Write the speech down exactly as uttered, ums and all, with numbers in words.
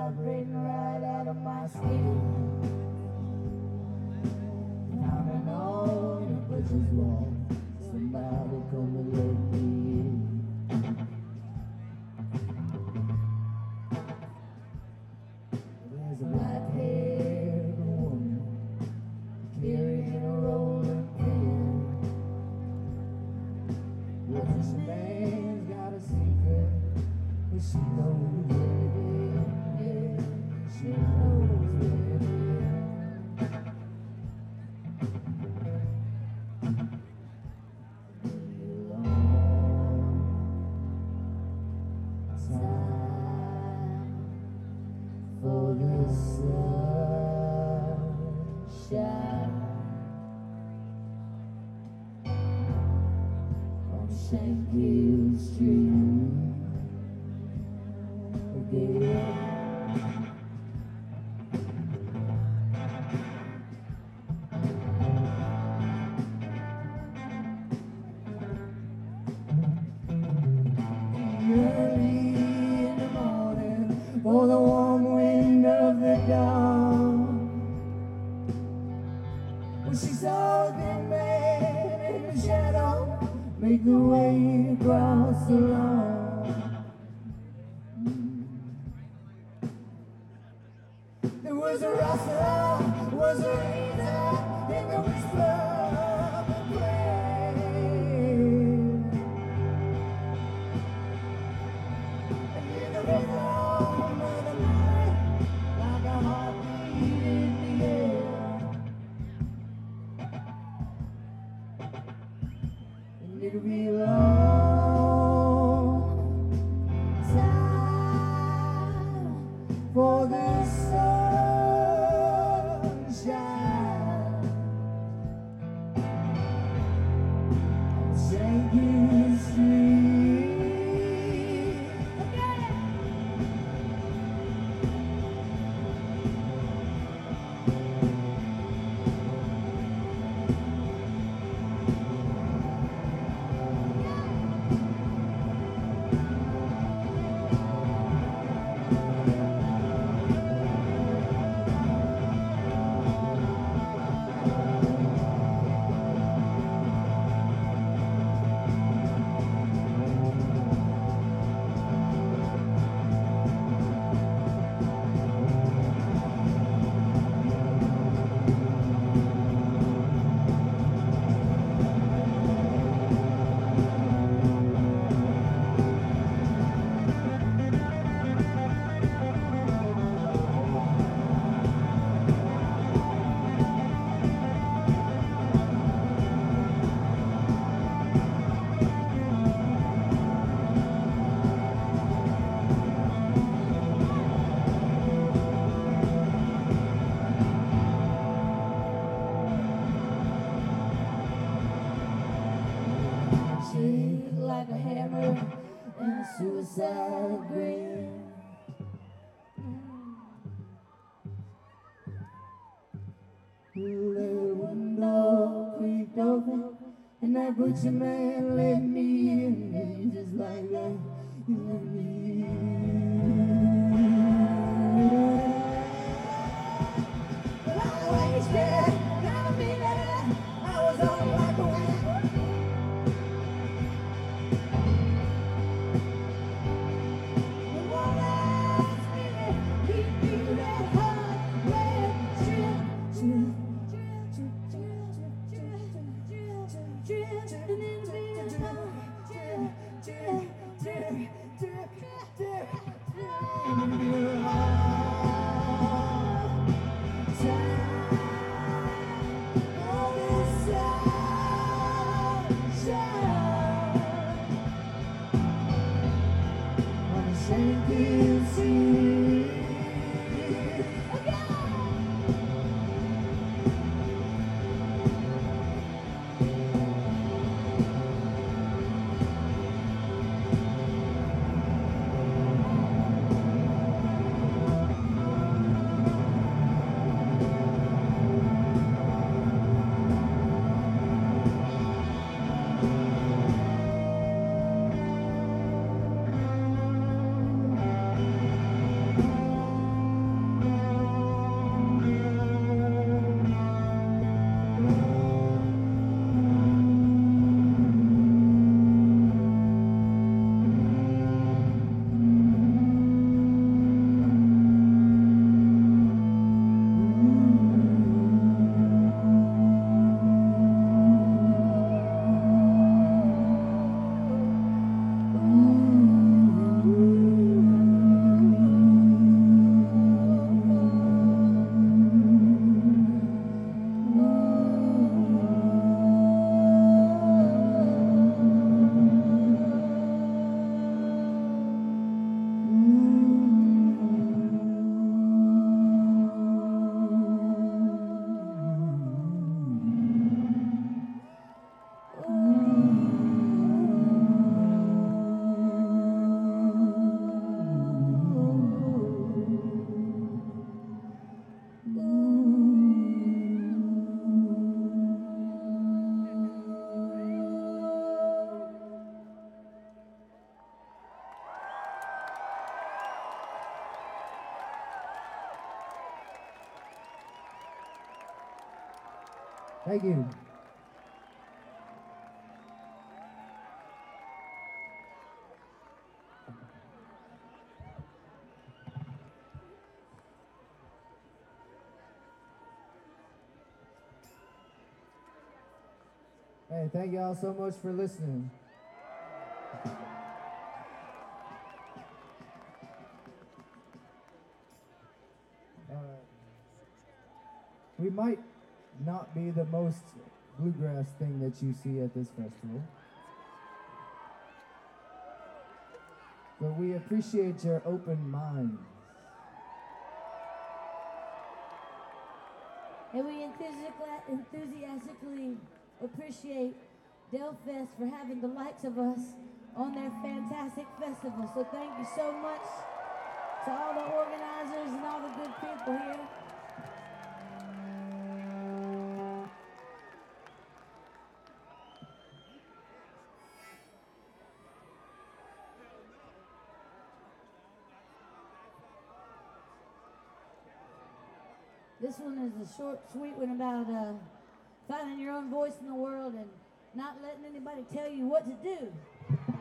vibrating right out of my skin. Down and on the butcher's wall, somebody come and let me in. There's a black-haired woman carrying a rolling pin. What's his name's got a secret, but she knows where it is. Yeah, she knows where it is. For the sunshine on Shankill Street again. Early in the morning, for the warm wind of the dawn, when she saw the man in the shadow make the way across the lawn. There was a rustle, was a reason in the whisper of the brain. And in the rhythm of the night, like a heartbeat in the air. And it'll be a long time for the sunshine on Shankill Street again. Shake like a hammer and a suicide grin. The window creaked open and that butcher man let me in, just like that. You let me in. But I wasted, gotta be there. I was on like a wind. Shankill Street again. Thank you. Hey, thank y'all so much for listening. Uh, we might not be the most bluegrass thing that you see at this festival, but we appreciate your open minds. And we enthusi- enthusiastically appreciate Delfest for having the likes of us on their fantastic festival. So thank you so much to all the organizers and all the good people here. This one is a short, sweet one about uh, finding your own voice in the world and not letting anybody tell you what to do.